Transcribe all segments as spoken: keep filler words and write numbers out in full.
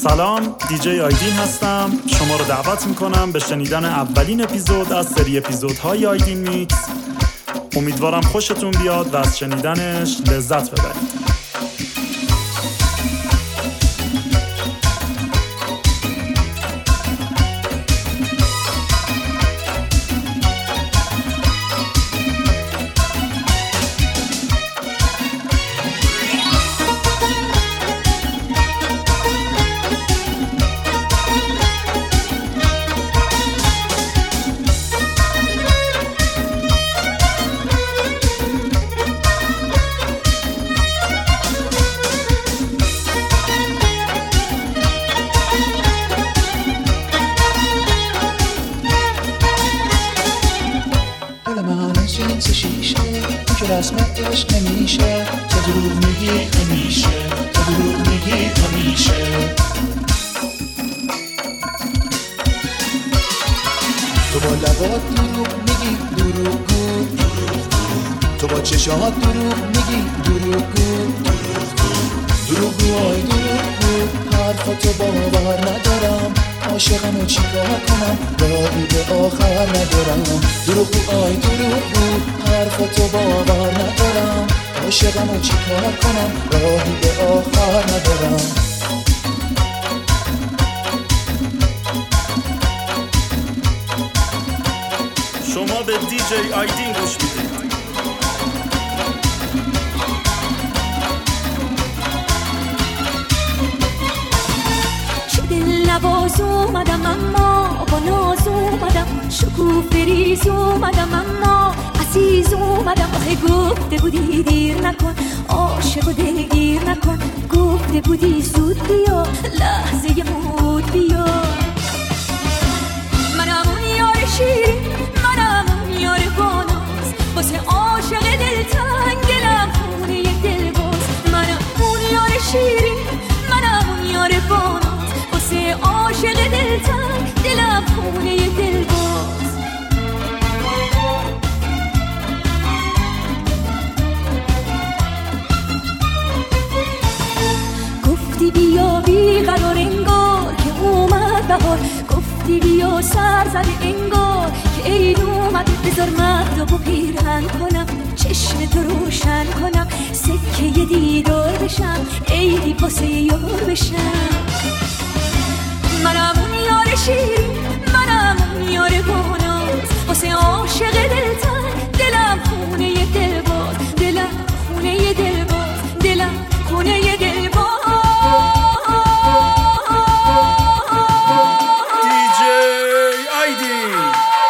سلام، دیجی آیدین هستم. شما رو دعوت میکنم به شنیدن اولین اپیزود از سری اپیزودهای آیدین میکس. امیدوارم خوشتون بیاد و از شنیدنش لذت ببرید. رسمت عشق نمیشه، تو دروغ میگی همیشه، تو دروغ میگی همیشه. تو با لبات دروغ میگی دروغگو، تو با چشات دروغ میگی دروغگو، دروغگو آی دروغگو. حرفتو باور ندارم، عاشقمو چیکار کنم، راهی به آخر ندارم. دروغگو آی دروغگو، حرفتو باور ندارم، عاشقمو چیکار کنم، راهی به آخر ندارم. شما به دیجی آیدین گوش میدید. نواز اومدم اما با ناز اومدم، شکوفه ریز اومدم اما عزیز اومدم. آخه گفته بودی دیر نکن، عاشق و دلگیر نکن، گفته بودی زود بیا، لحظه مود بیا. منم اون یار شیرین، منم اون یار باناز، واسه عاشق دلتنگ دلم خونه دلباز. منم اون یار شیرین، منم اون یار باناز، عاشق دلتنگ دلم خونه دلباز. گفتی بیا بی قرار انگار که اومد بهار، گفتی بیا سر زده انگار که عید اومد. بذار مهتابو پیرهن کنم، چشم تو روشن کنم، سکه دیدار بشم، عیدی واسه یار بشم. منم اون یار شیرین، منم اون یار باناز، واسه عاشق دلتنگ دلم خونه دلباز، دلم خونه دلباز، دلم خونه دلباز. دیجی آیدین.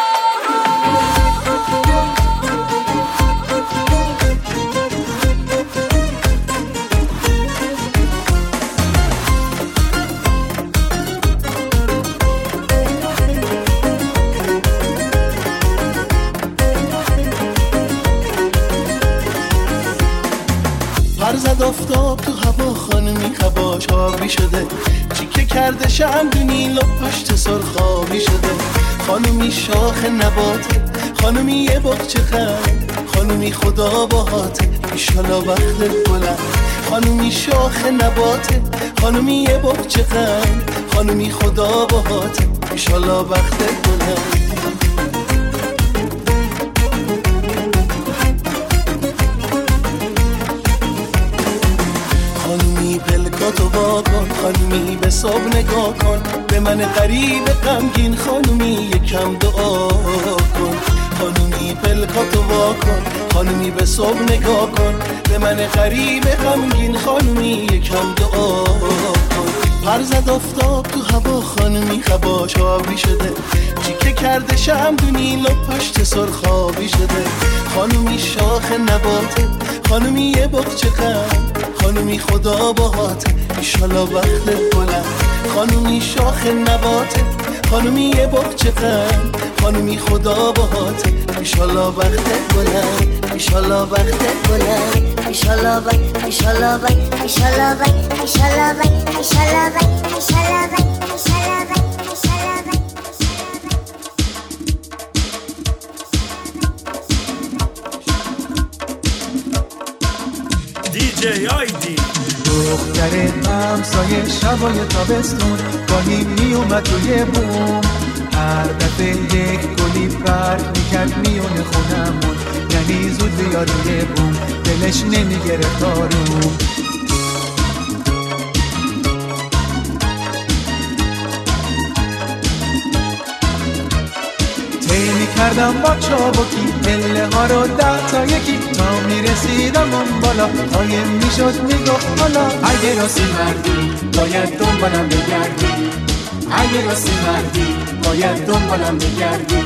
زد آفتاب تو هوا، خانمی هواش آبی شده، چیکه کرده شمدونی لب پشت سرخابی شده. خانمی شاخ نباته، خانمی یه باغچه خند، خانمی خدا باهاته، ایشالا وقت بلند. خانمی شاخ نباته، خانمی یه باغچه خند، خانمی خدا باهاته، ایشالا وقت بلند. پلکاتو وا کن، خانومی به صبح نگاه کن، به من غریب غمگین خانومی یکم دعا کن. خانومی پلکاتو وا کن، خانومی به صبح نگاه کن، به من غریب غمگین خانومی یکم دعا کن. پر زد آفتاب تو هوا، خانومی هواش آبی شده، چیکه کرده شمدونی لب پشت سرخابی شده. خانومی شاخ نباته، خانومی یه باغچه خند، خانومی خدا باهاته، ایشالا وقت بلند. خانومی شاخ نباته، خانومی یه باغچه خند، خانومی خدا باهاته، ایشالا وقت بلند، ایشالا وقت بلند، ایشالا وقت، ایشالا وقت، ایشالا وقت، ایشالا وقت، ایشالا وقت، ایشالا وقت، ایشالا وقت. دی جی آیدین. دختر همسایه شبای تابستون گاهی می اومد توی بوم، هر دفعه یک گلی پرت میکرد میونه خونمون، یعنی زود بیاد روی بوم دلش نمیگرفت آروم. طی میکردم با چابکی پله ها رو ده تا یکی تا میرسیدم اون بالا، قایم میشد میگفت حالا اگه راستی مردی باید دنبالم بگردی، اگه راستی مردی باید دنبالم بگردی.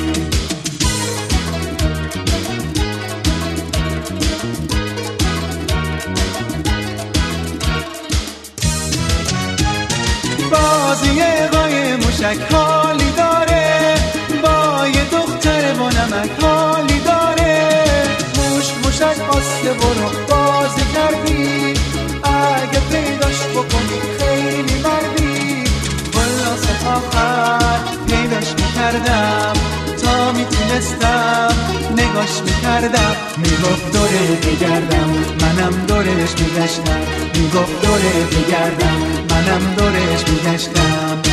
بازی قای موشک حالی داره، با یه دختر با نمک حالی داره، موش موشک آسته برو بازی کردی، اگه پیداش بکنی خیلی مردی. خلاص آخر پیداش میکردم تا میتونستم نگاش میکردم، میگفت دوره بگردم منم دورش میگشتم، میگفت دوره بگردم منم دورش میگشتم.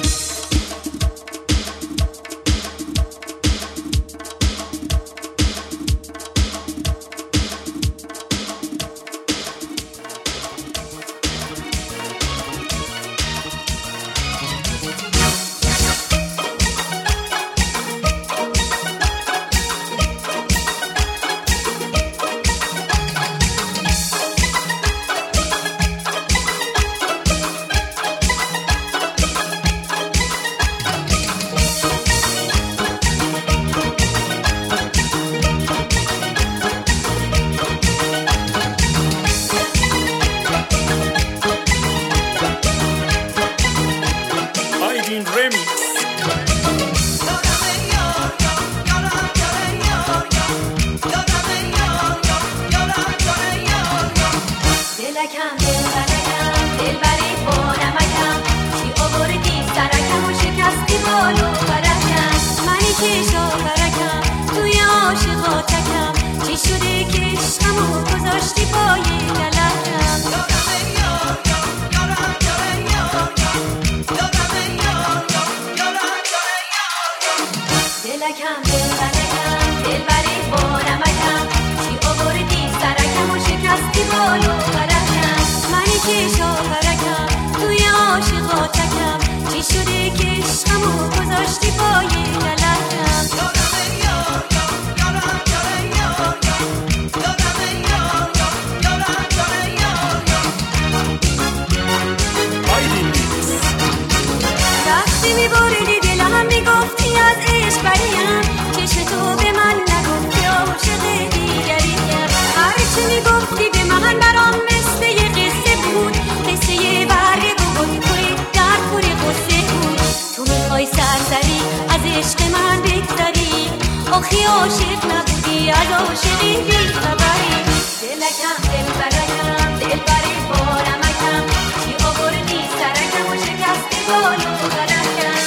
آخی عاشق نبودی از عاشقی بی خبری، دلکم دل برکم دل بری بارمکم، چی آوردی سرکم و شکستی بالو برکم.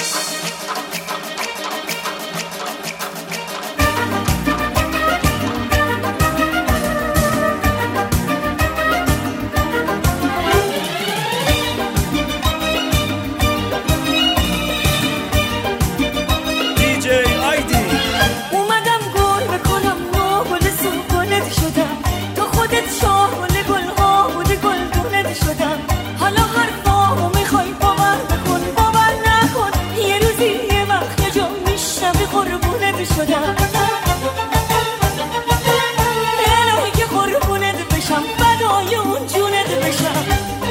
الهی که قربونت بشم فدای اون جونت بشم.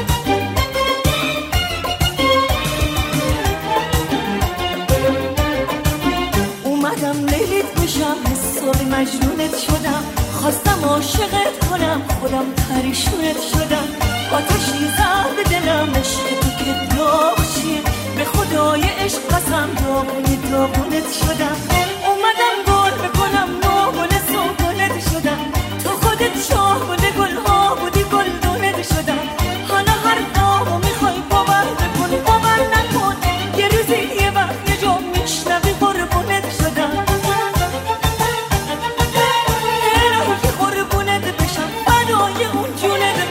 اومدم لیلیت بشم حسابی مجنونت شدم، خواستم عاشقت کنم خودم پریشونت شدم، آتشی زد به دلم عشق تو که داغ چیه، به خدای عشق قسم داغونی داغونت شدم. اومدم گل بکنم ناگل سوگلت شدم، تو خودت شاه بوده گلها بودی گلدونت شدم. حالا هر دامو میخوای باور بکن باور نکن، یه روزی یه وقت یه جا میشنوی قربونت شدم. الهی که قربونت بشم فدای اون جونت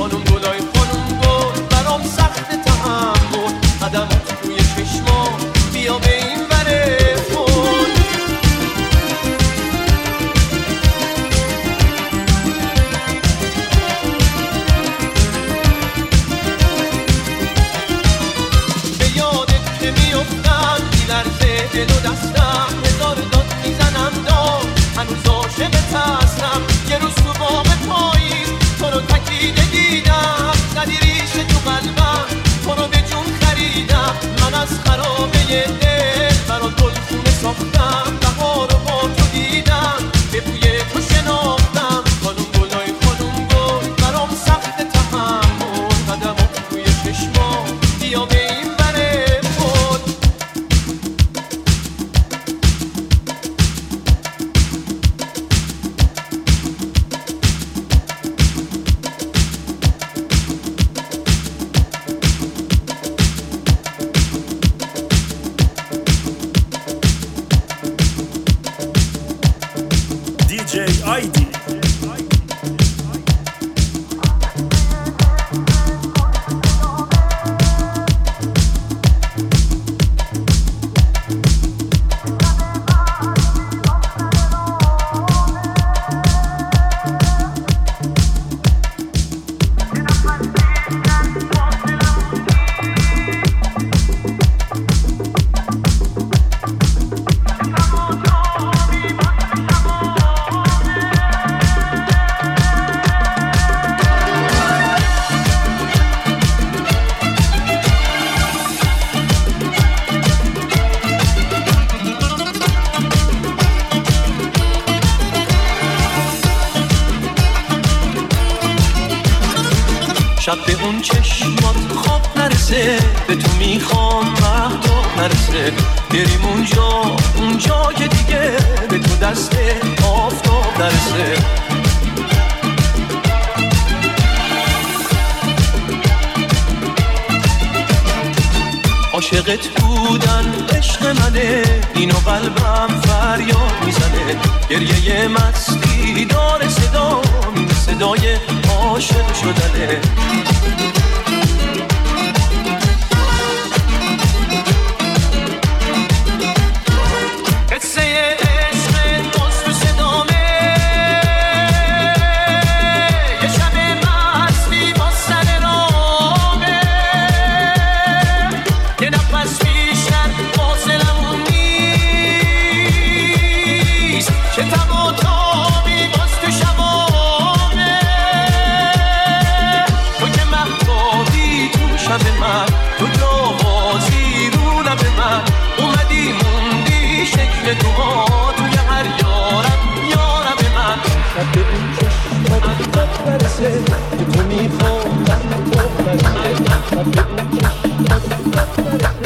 خانم گلای خانم گل برام سخت تحمل قدمات توی چشما بیا به این وره پل به یادت که میفتم میلرزه دل و دستم هزار داد میزنم داد هنوز عاشقت هستم یه روز تو باغ پاییز تو رو تکیده دیدم زدی ریشه تو قلبم تو رو به جون خریدم من از خرابه دل برات گلخونه ساختم بهار رو با تو دیدم به بوی تو شناختم خانم گلای خانم گل برام سخت تحمل قدمات توی چشما بیا به این وره پل دی جی آیدی. شب به اون چشمات خواب نرسه به تو میخوام مهتاب نرسه بریم اونجا اونجا که دیگه به تو دست آفتاب نرسه عاشقت بودن عشق منه اینو قلبم فریاد میزنه گریه مستی داره صدا این صدای عاشق شدنه قصه عشق باز تو صدامه یه شب مستی با سر رامه یه نفس بیشتر فاصلمون نیست که تب و تابی باز تو شبامه تو که مهتابی تو شب من تو جوازی رو لب من اومدی موندی شکل تو ها توی هر یارم یارم من شب به این چشمات خواب نرسه که تو میخوام من خواب نرسه شب به این چشمات خواب نرسه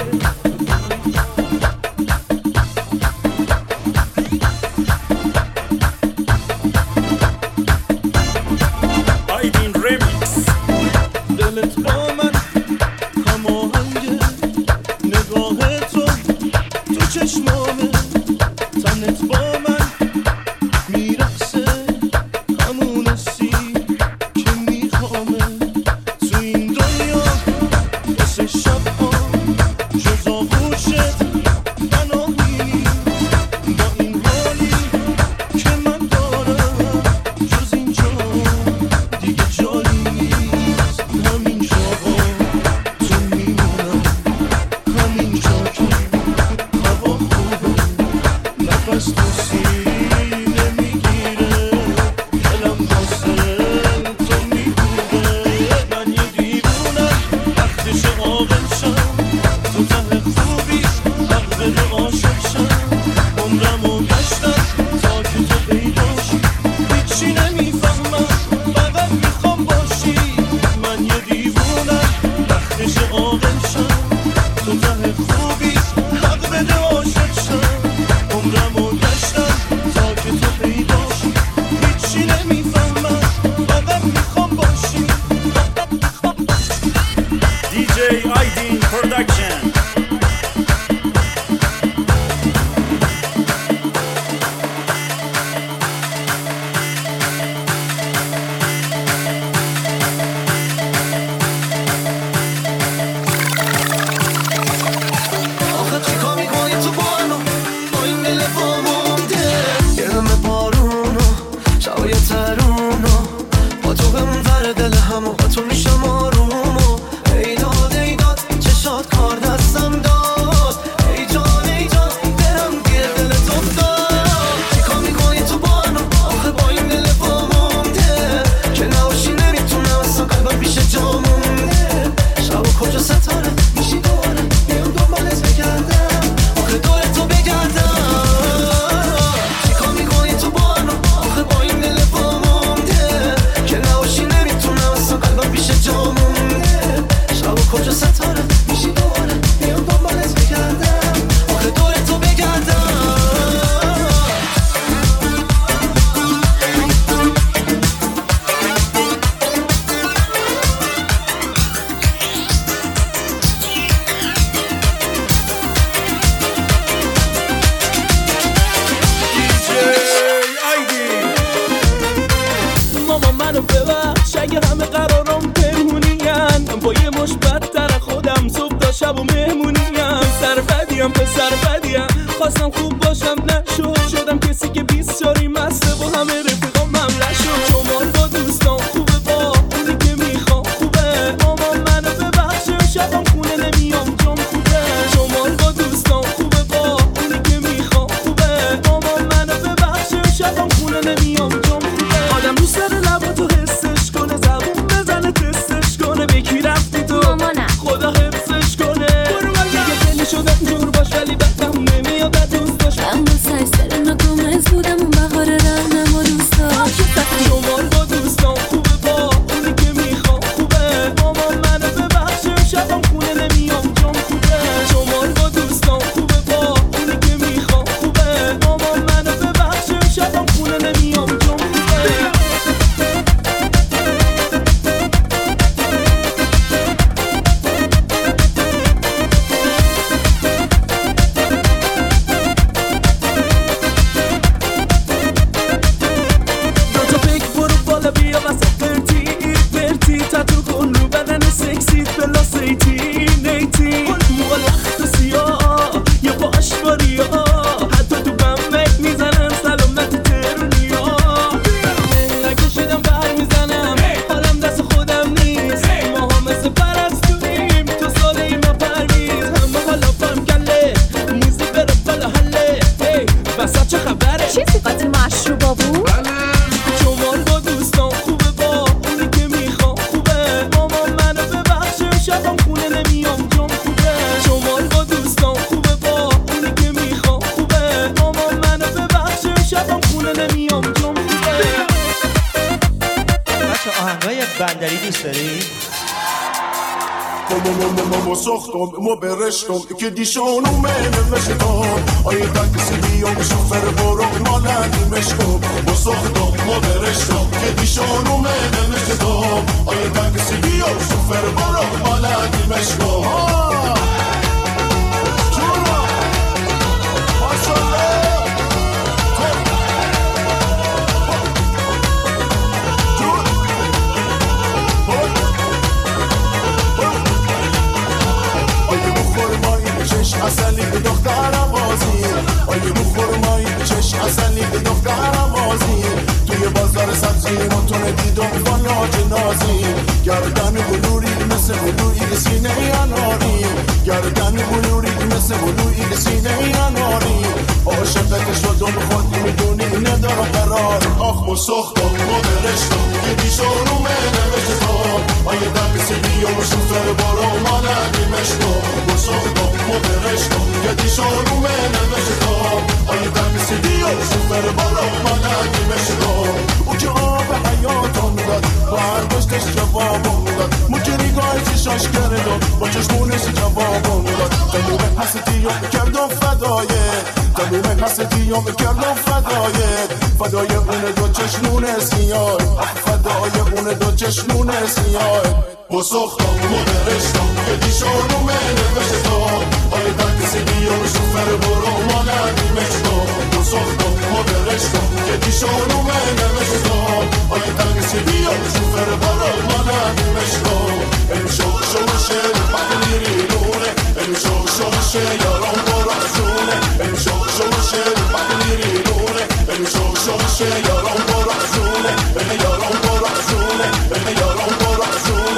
آیدین ریمیکس. دلت با من هماهنگه نگاه تو تو چشمامه تنت با من میرقصه همون سی که میخوامه تو این دنیا تو میشم آرومو ای داد ای داد چشات کار دستم داد ای جان ای جان برم گیر دلت افتاد چیکار میکنی تو با منو آخه با این دل با مونده که نباشی نمیتونم اصلا قلبم پیش جا مونده شب و کجا ستاره میشی دوباره میام دنبالت بگردم آخه دور تو بگردم چیکار میکنی تو با منو آخه با این دل با مونده که نباشی نمیتونم اصلا قلبم پیش جا مونده شب و کجا ستاره میشی دوباره میام دنبالت بگردم آخه دور تو بگردم ماما منو ببخش اگه همه قرارم پنهونیم با یه مش بدتر خودم صبح تا شب و مهمونیم سر بدیم پسر بدیم خواستم خوب باشم نشد شدم کسی که بیست شاری مسته با همه رفیقام مملح شد شمال با دوستان خوبه با اونی که میخوام خوبه ماما منو ببخش شبم خونه نمیام جام خوبه شمال با دوستان خوبه با اونی که میخوام خوبه ماما منو ببخش شبم خونه نمیام جام خوبه آدم رو سر لبا تو حسش کنه زبون بزنه تستش کنه بکی رفتی تو مامانم. خدا حفظش کنه دیگه خیلی شدم جور باش ولی بدم نمیاد دوست داشت من با سرسر ناکامز بودم اون بهار رهنم و دوست داشت شمال با دوستان خوبه با اونی که میخوام خوبه ماما منو ببخش شبم خونه نمیام جام خوبه شمال با دوستان خوبه با اونی که میخوام خوبه ماما منو ببخش شبم خونه نمیام جام خوبه دوتا پیک برو بالا بیا وسط برتی برتی تتو کن رو بدن سکسیت بلا سیتی نیتی موها لخت و سیاه یه باش باریا حتی تو بمبک میزنم سلامت ترونیا نکشیدم بر میزنم حالم دست خودم نیست ماها مثل پرستونیم تو ساله این ما پرویز همه حالا فهم کله موزیک بره بالا حله هی وسط چه خبره چی صفت مشروبا بود؟ شمال با دوستان خوبه با اونی که میخوام خوبه ماما منو ببخش شبم خونه نمیام جام خوبه شمال با دوستان خوبه با اونی که میخوام خوبه ماما منو ببخش شبم خونه نمیام جام خوبه بچه آهنگای بندری دوست داری؟ ما ساختم ما برشتم که دیشانو منه مشتم آیه تاکسی بیام شوفر برو مالندی مشتم ما ساختم ما برشتم که دیشانو منه مشتم آیه تاکسی بیام شوفر برو مالندی مشتم اصلی به دخترم بازی آیه رو خورمایی چشم اصلی به دخترم بازی توی بازار سبزی متون دیدم فلاج نازی گردن بلوری مثل بلوری سینه اناری گردن بلوری مثل بلوری سینه اناری عاشقت شدم خود میدونی ندارم قرار آخ مسختم مدرشتم یه دیشارو منه بشتم آیه دقیسی بیام شوفر بارا مالندی مشتم مسختم مدرشتم یه دیشارو منه بشتم آیه دقیسی بیام شوفر بارا مالندی مشتم او که آب حیاتم داد برداشتش جوابم داد مجری گاهی چشاش کردم با چشمونش جوابم داد تموم حسدیو کردم فدایه تموم حسدیو کردم فدایه فدای اون دو چشمون سیاه فدای اون دو چشمون سیاه بسختم مدرشتم که دیشارو منه بشتم آیه تاکسی بیام شوفر برو مالندی مشتم بسختم مدرشتم که دیشارو منه بشتم آیه تاکسی بیام شوفر برو مالندی مشتم امشو شوشه بقیری لونه امشو شوشه یارم براشونه امشو شوشه بقیری لونه امشو شوشه یارم براشونه یارم براشونه یارم براشونه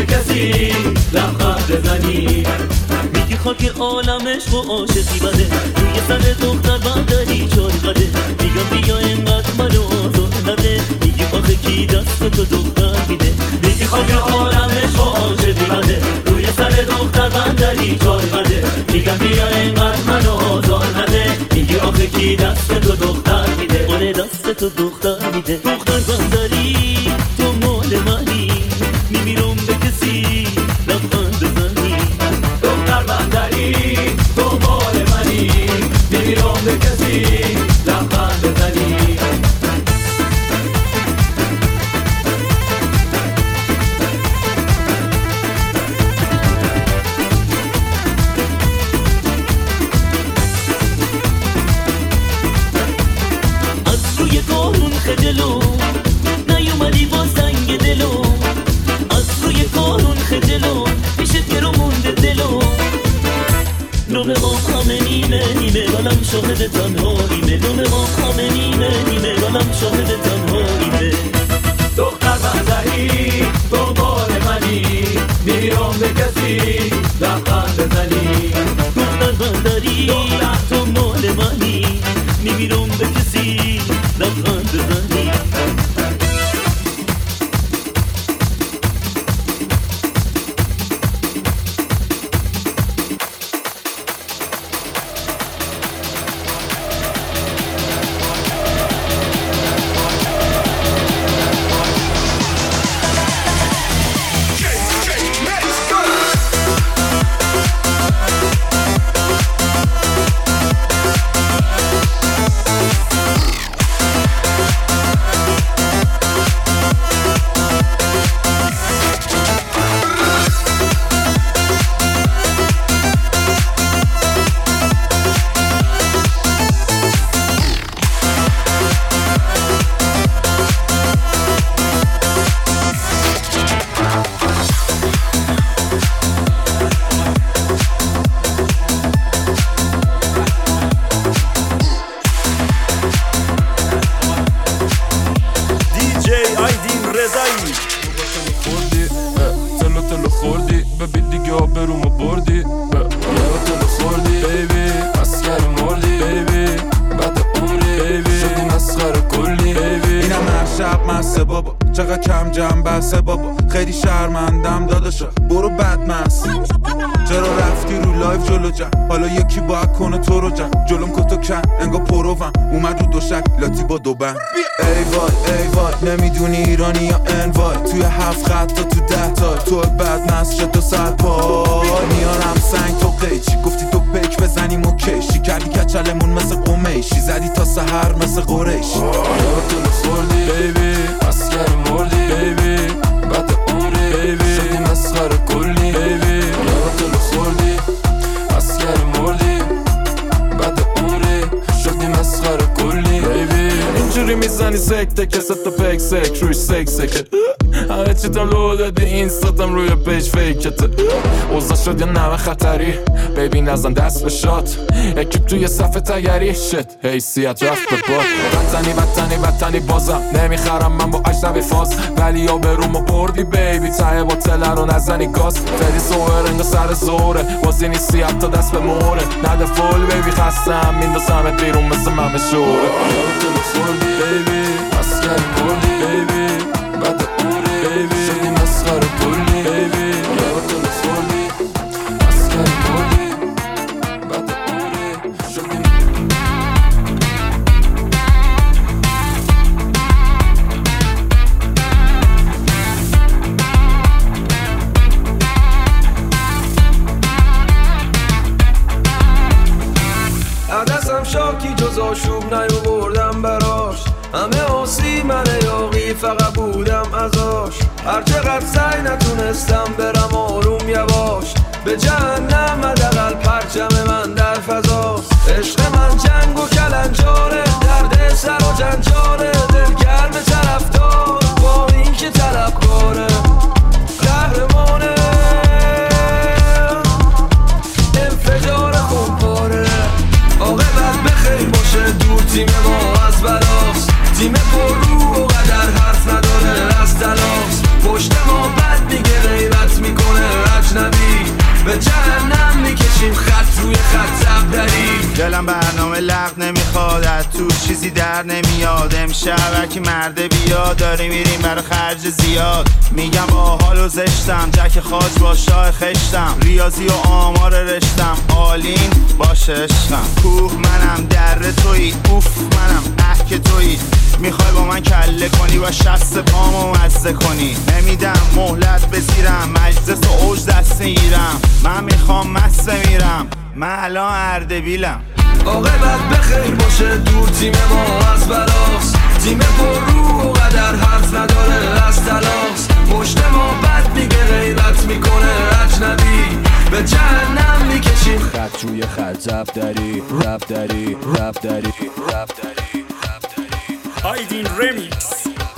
به کسی لبخند بزنی. میگی خاک عالمش با عاشقی بده، روی سر دختر بندری چای قده. میگم بیا اینقدر منو آزار نده، میگی آخه کی دست تو دختر میده. میگی خاک عالمش با عاشقی بده، روی سر دختر بندری چای قده. میگم بیا اینقدر منو آزار نده، میگی آخه کی دست تو دختر میده. اون دست تو دختر میده. دختر بندری تو مال منی، میمیرم به کسی لبخند بزنی. دختر بندری تو مال منی، میمیرم به کسی لبخند بزنی. از روی کارون خجلو نیومدی با سنگ دلو، از روی کارون خجلو پیشت گرو مونده دلو. نومه ما همه نیمه نیمه ولم شاهد تنهاییمه. نومه ما همه نیمه نیمه ولم شاهد تنهاییمه. دختر بندری تو مال منی، میرم به کسی لبخند بزنی. دختر بندری تو مال منی، میمیرم به کسی لبخند بزنی. خیلی شرمندم داداشا برو بدمست. چرا رفتی رو لایف جلو جم، حالا یکی باید کنه تو رو جم. جلوم کتو کن انگا پروم اومد رو دوشک لاتی با دو بند. ای وای ای وای نمیدونی ایرانی یا انوای، توی هفت خط تا تو ده تا تو بدمست شد تو سر پای. میارم سنگ تو قیچی گفتی تو بک بزنیم و کشی کردی کچلمون مثل قمیشی، زدی تا سحر مثل قریشی. یادتو خوردی بیبی اسکر مردی بیبی بعد عمری بیبی شدی مسخره کلی بیبی. یادتو خوردی اسکر مردی بعد عمری شدی مسخره کلی بیبی. اینجوری میزنی سکته که ست پک سک روی سک سکه، همه چیتم لو دادی اینستاتم روی پیج فیکته. اوضاع شد یا نمه خطری بیبی نزن دست به شات، اکیب توی صفحه تگری شت حیثیت رفت به باد. وطنی وطنی وطنی بازم نمیخرم من با اجنبی فاز، ولی یا برومو بردی بیبی ته با تله رو نزنی گاز. فری سوهر انگا سر زوره بازی نیستی حتی دست به موره، نده فول بیبی خستم میندازمت بیرون مثل ممه شوره. یادتو خوردی بیبی اسکر کردی بیبی بعد عمری بیبی شدی مسخره کلی بیبی. یادتو خوردی اسکر کردی بعد عمری شدی. عدسم شاکی جز آشوب نیاوردم براش، همه آسی من یاقی فقط بودم ازاش. هر چقدر سعی نتونستم برم آروم یواش، به جهنم حداقل پرچم من در فضاست. عشق من جنگ و کلنجاره، درد سر و جنجاره، دلگرم طرفدار با این که طلبکاره. قهرمانه انفجار خونپاره، عاقبت بخیر باشه دور تیم ما از بلاست. تیم پر رو و قدر حرف نداره از تلاست، پشت ما بد میگه غیرت عقل نمیخواد، از تو چیزی در نمیاد. امشب هرکی مرده بیا، داری میریم برای خرج زیاد. میگم آحال و زشتم، جک خاج با شاه خشتم، ریاضی و آمار رشتم، آلین باشه عشقم. کوه منم در تویی، اوف منم اه که تویی. میخوای با من کله کنی و شست پامو مزه کنی. نمیدم مهلت بزیرم، مجلس و اوج دست میگیرم. من میخوام مست بمیرم، من الان اردبیلم. عاقبت بخیر باشه، دور تیم ما از بلاست. تیم پر روح و قدر حرف نداره از تلاس. پشت ما بد میگه غیبت میکنه اجنبی، به جهنم میکشیم خط روی خط. زب داری رب داری رب داری رب داری آیدین رمیکس.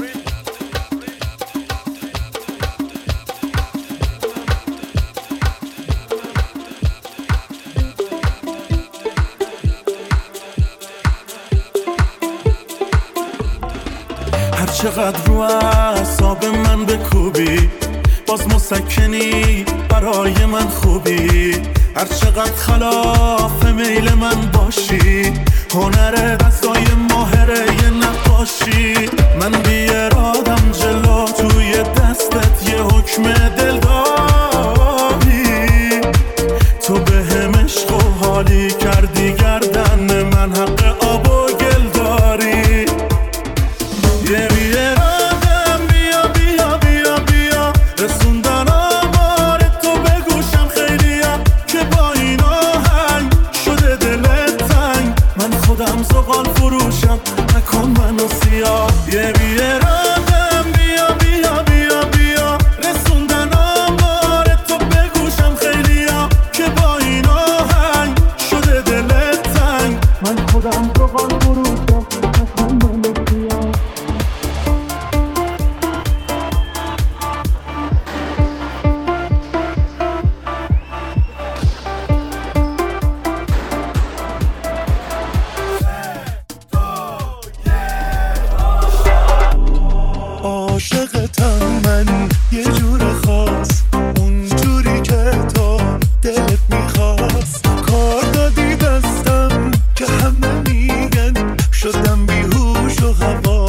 هر چقدر رو اعصاب من بکوبی، باز مسکنی برای من خوبی. هر چقدر خلاف میل من باشی، هنر دستای ماهره یه نقاشی. من بی ارادم جلو، توی دستت یه حکم دل داری. تو به هم عشق و حالی کردی، گردن من حق آب و گل داری. یه بی ارادم بیا بیا بیا بیا، رسوندن آمار تو بگوشم خیلیا. که با این آهنگ شده دلت تنگ، من خودم زغال فروشم، نکن منو سیاه. یه بی ارادم بیا بیا بیا بیا، رسوندن آمار تو بگوشم خیلیا. که با این آهنگ شده دلت تنگ، من خودم زغال فروشم، نکن منو سیاه. عاشقتم من یه جور خاص، اون جوری که تو دلت میخواست. کار دادی دستم که همه میگن شدم بیهوش و هوا.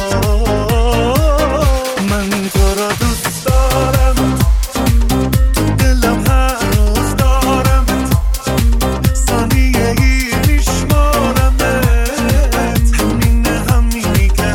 من تو را دوست دارم، تو دلم هر روز دارم. ثانیه ای میشمارمت، همین همینی که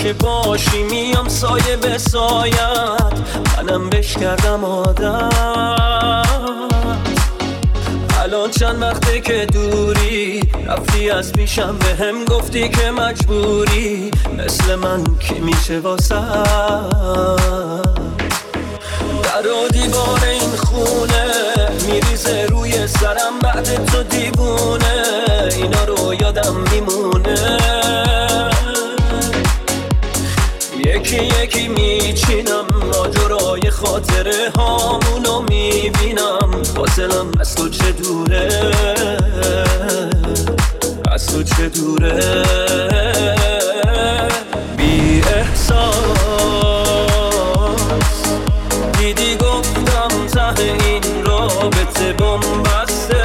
که باشی میام سایه به سایت، منم بش کردم عادت. الان چند وقته که دوری رفتی از پیشم، به هم گفتی که مجبوری مثل من که میشه واسه در و دیوار این خونه میریزه روی سرم بعد تو دیوونه، اینا رو یادم میمونه. یکی یکی میچینم ماجرای خاطره هامونو میبینم، فاصلم از تو چه دوره، از تو چه دوره. بی احساس دیدی گفتم ته این رابطه بنبسته،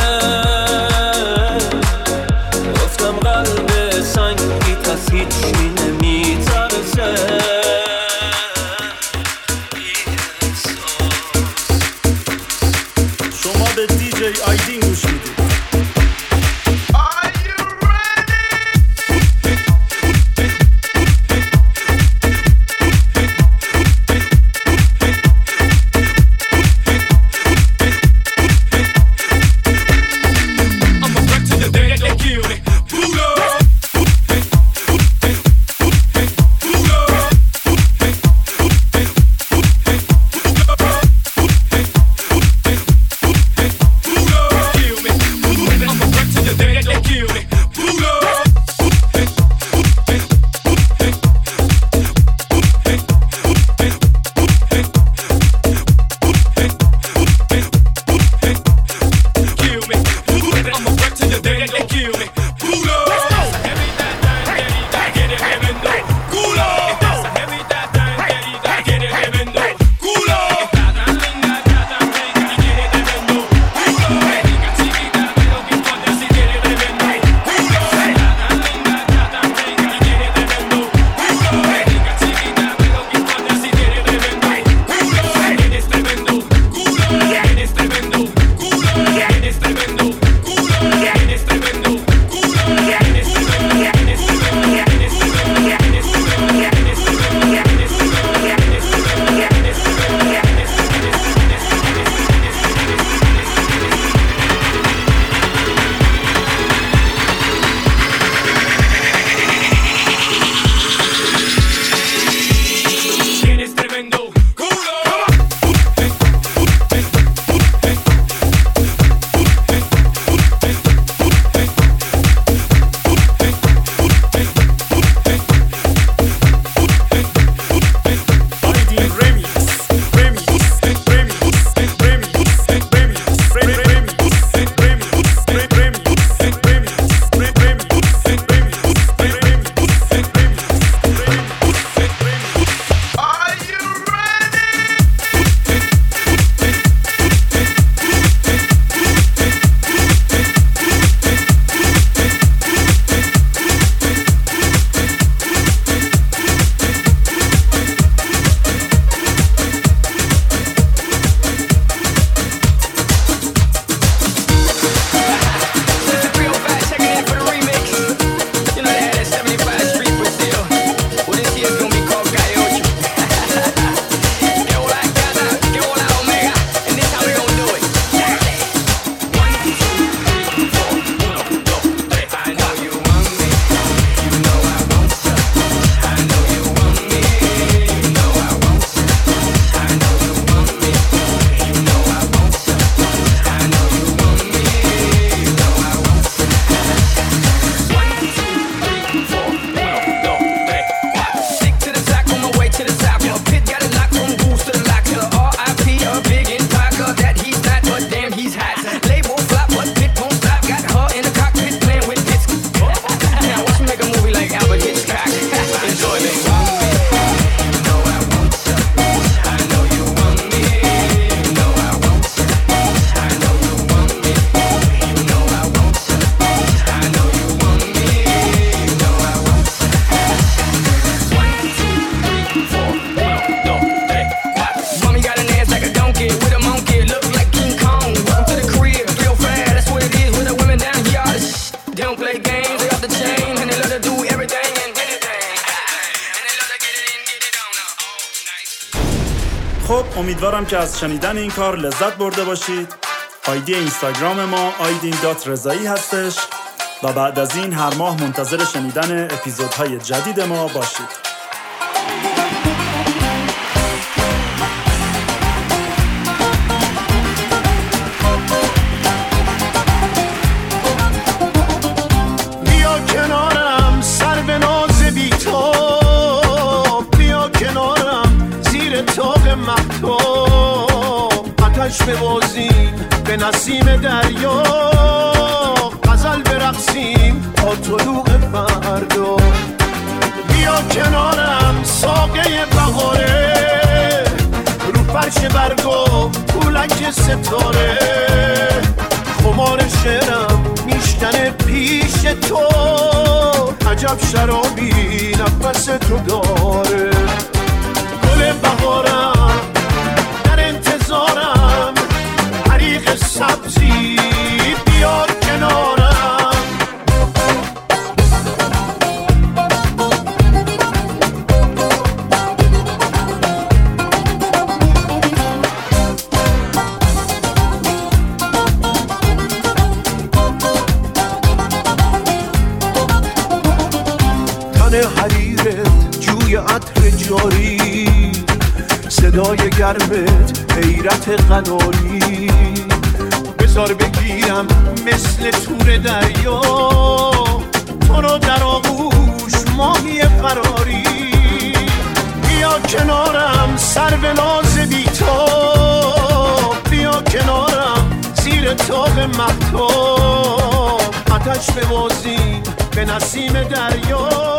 گفتم قلب سنگی از هیچی نمیترسه. شما به دی جی آیدین گوش میدید. خب امیدوارم که از شنیدن این کار لذت برده باشید. آیدی اینستاگرام ما آیدین دات رضایی هستش و بعد از این هر ماه منتظر شنیدن اپیزودهای جدید ما باشید. بیا کنارم سر به ناز بی تو، بیا کنارم زیر تاق مهتاب، آتش ببازیم به نسیم دریا، غزل برقصیم تا طلوع فردا. بیا کنارم ساقه بهاره، رو فرش برگا پولک ستاره، خمار شعرم میشکنه پیش تو، عجب شرابی نفس تو داره. گل بهارم در انتظارم، حریق سبزی بیار کنارم. حریرت جوی عطر جاری، صدای گرمت حیرت قناری، بذار بگیرم مثل تور دریا، تو رو در آغوش ماهی فراری. بیا کنارم سر به ناز بی تو، بیا کنارم زیر تاق مهتاب، آتش ببازیم به نسیم دریا،